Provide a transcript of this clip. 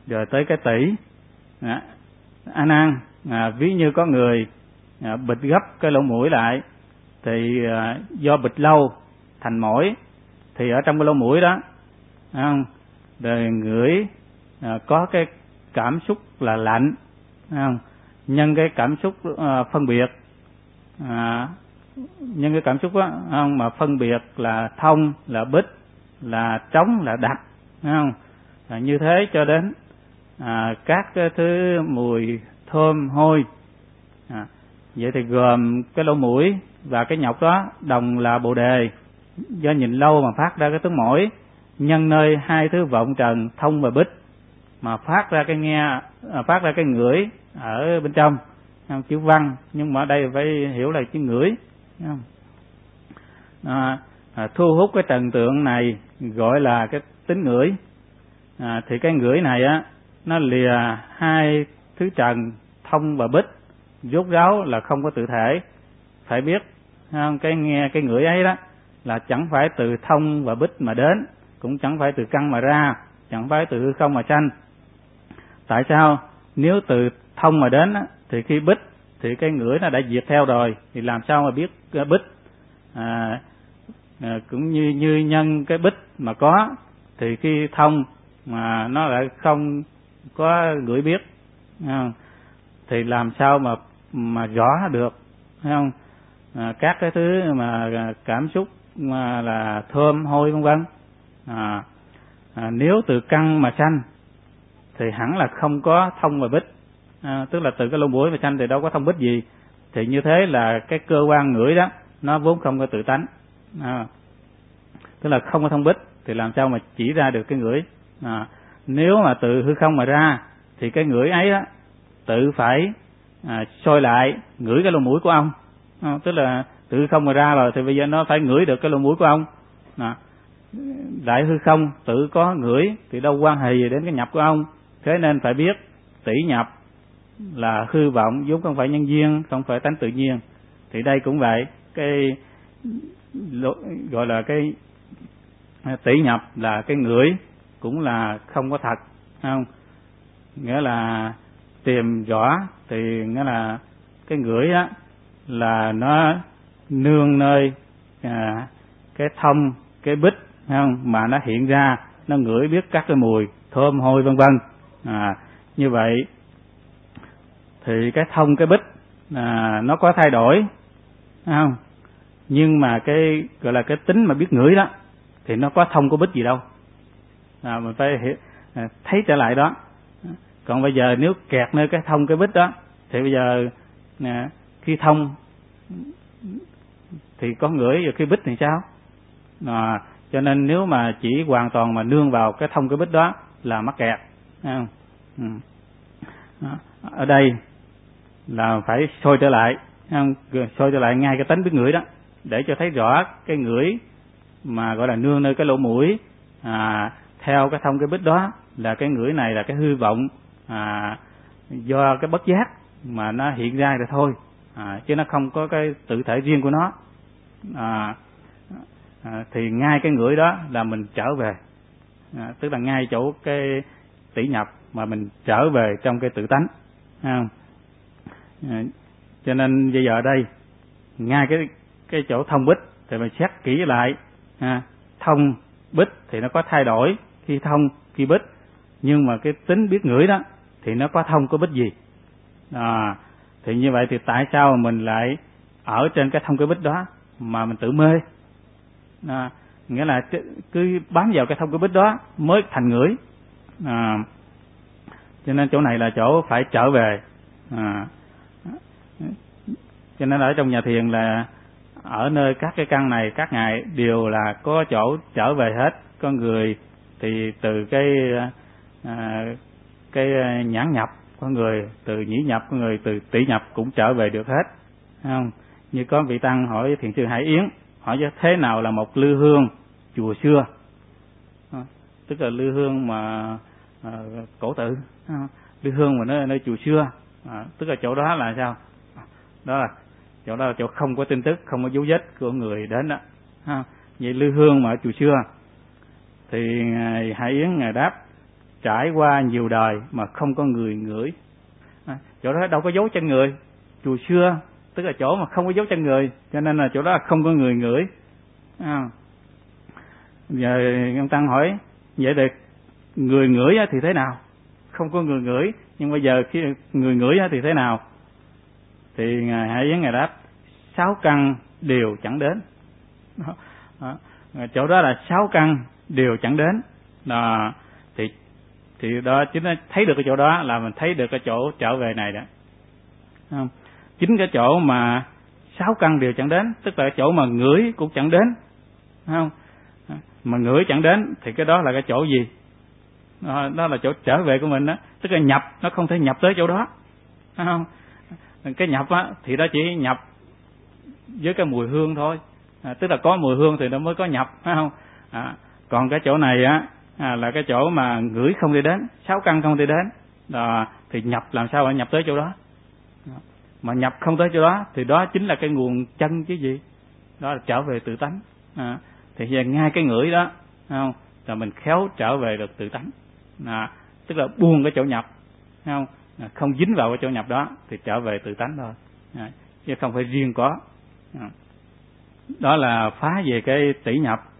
rồi tới cái tỷ. A Nan, ví như có người bịt gấp cái lỗ mũi lại, thì do bịt lâu thành mỏi, thì ở trong cái lỗ mũi đó rồi ngửi có cái cảm xúc là lạnh, nhân cái cảm xúc phân biệt, nhân cái cảm xúc đó, mà phân biệt là thông, là bích, là trống, là đặc, như thế cho đến các cái thứ mùi thơm hôi. Vậy thì gồm cái lỗ mũi và cái nhọc đó đồng là bồ đề, do nhìn lâu mà phát ra cái tướng mỏi, nhân nơi hai thứ vọng trần thông và bích mà phát ra cái nghe, phát ra cái ngửi ở bên trong, chữ văn, nhưng mà ở đây phải hiểu là chữ ngửi. Thu hút cái trần tượng này gọi là cái tính ngửi. Thì cái ngửi này á, nó lìa hai thứ trần thông và bích, rốt ráo là không có tự thể. Phải biết cái nghe, cái ngửi ấy đó là chẳng phải từ thông và bích mà đến, cũng chẳng phải từ căn mà ra, chẳng phải từ hư không mà sanh. Tại sao? Nếu từ thông mà đến á, thì khi bích thì cái ngửi nó đã diệt theo rồi, thì làm sao mà biết bích? Cũng như nhân cái bích mà có, thì khi thông mà nó lại không có ngửi biết, thì làm sao mà rõ được, thấy không? Các cái thứ mà cảm xúc mà là thơm hôi vân vân, nếu từ căn mà sanh thì hẳn là không có thông và bích, tức là từ cái lỗ mũi mà sanh thì đâu có thông bích gì. Thì như thế là cái cơ quan ngửi đó nó vốn không có tự tánh, tức là không có thông bích, thì làm sao mà chỉ ra được cái ngửi. Nếu mà từ hư không mà ra thì cái ngửi ấy đó tự phải soi lại ngửi cái lỗ mũi của ông, tức là từ hư không mà ra rồi thì bây giờ nó phải ngửi được cái lỗ mũi của ông. Đại hư không tự có ngửi thì đâu quan hệ gì đến cái nhập của ông. Thế nên phải biết tỷ nhập là hư vọng, vốn không phải nhân duyên, không phải tánh tự nhiên. Thì đây cũng vậy, cái gọi là cái tỷ nhập là cái ngửi cũng là không có thật, không? Nghĩa là tìm rõ thì nghĩa là cái ngửi á là nó nương nơi cái thông, cái bích, không? Mà nó hiện ra, nó ngửi biết các cái mùi thơm hôi vân vân. Như vậy thì cái thông, cái bích nó có thay đổi, không? Nhưng mà cái gọi là cái tính mà biết ngửi đó thì nó có thông có bích gì đâu, mình phải thấy trở lại đó. Còn bây giờ nếu kẹt nơi cái thông cái bích đó thì bây giờ khi thông thì có ngửi, rồi khi bích thì sao? Cho nên nếu mà chỉ hoàn toàn mà nương vào cái thông cái bích đó là mắc kẹt, không? Ở đây là phải soi trở lại, không? Soi trở lại ngay cái tánh biết ngửi đó để cho thấy rõ cái ngửi mà gọi là nương nơi cái lỗ mũi, theo cái thông cái bích đó là cái ngửi này là cái hư vọng, do cái bất giác mà nó hiện ra rồi thôi, chứ nó không có cái tự thể riêng của nó. Thì ngay cái ngửi đó là mình trở về, tức là ngay chỗ cái tỷ nhập mà mình trở về trong cái tự tánh, không? Cho nên bây giờ ở đây ngay cái chỗ thông bích thì mình xét kỹ lại, thông bích thì nó có thay đổi khi thông khi bích, nhưng mà cái tính biết ngửi đó thì nó có thông có bích gì. Thì như vậy thì tại sao mình lại ở trên cái thông cái bích đó mà mình tự mê? Nghĩa là cứ bám vào cái thông cái bích đó mới thành ngửi. Cho nên chỗ này là chỗ phải trở về. Cho nên ở trong nhà thiền là ở nơi các cái căn này các ngài đều là có chỗ trở về hết. Có người thì từ cái nhãn nhập, có người từ nhĩ nhập, có người từ tỷ nhập cũng trở về được hết, không? Như có vị tăng hỏi thiền sư Hải Yến, hỏi thế nào là một lư hương chùa xưa, tức là lư hương mà cổ tự, lư hương mà nơi chùa xưa, tức là chỗ đó là sao? Đó là chỗ đó là chỗ không có tin tức, không có dấu vết của người đến đó. Vậy lư hương mà ở chùa xưa thì ngài Hải Yến ngài đáp trải qua nhiều đời mà không có người ngửi. Chỗ đó đâu có dấu chân người. Chùa xưa tức là chỗ mà không có dấu chân người, cho nên là chỗ đó là không có người ngửi. Giờ ông Tăng hỏi vậy thì người ngửi thì thế nào? Không có người ngửi, nhưng bây giờ khi người ngửi thì thế nào? Thì ngài Hải Yến ngài đáp 6 căn đều chẳng đến. Chỗ đó là 6 căn đều chẳng đến. Thì đó chính là thấy được cái chỗ đó là mình thấy được cái chỗ trở về này đó. Chính cái chỗ mà 6 căn đều chẳng đến, tức là cái chỗ mà ngửi cũng chẳng đến, không? Mà ngửi chẳng đến thì cái đó là cái chỗ gì? Đó là chỗ trở về của mình đó, tức là nhập nó không thể nhập tới chỗ đó, không? Cái nhập á thì đó chỉ nhập với cái mùi hương thôi, tức là có mùi hương thì nó mới có nhập, phải không? Còn cái chỗ này á là cái chỗ mà ngửi không đi đến, 6 căn không đi đến, thì nhập làm sao mà nhập tới chỗ đó? Mà nhập không tới chỗ đó thì đó chính là cái nguồn chân chứ gì? Đó là trở về tự tánh. Thì giờ ngay cái ngửi đó, không? Là mình khéo trở về được tự tánh, tức là buông cái chỗ nhập, không? Không dính vào cái chỗ nhập đó thì trở về tự tánh thôi, chứ không phải riêng có. Đó là phá về cái tỷ nhập.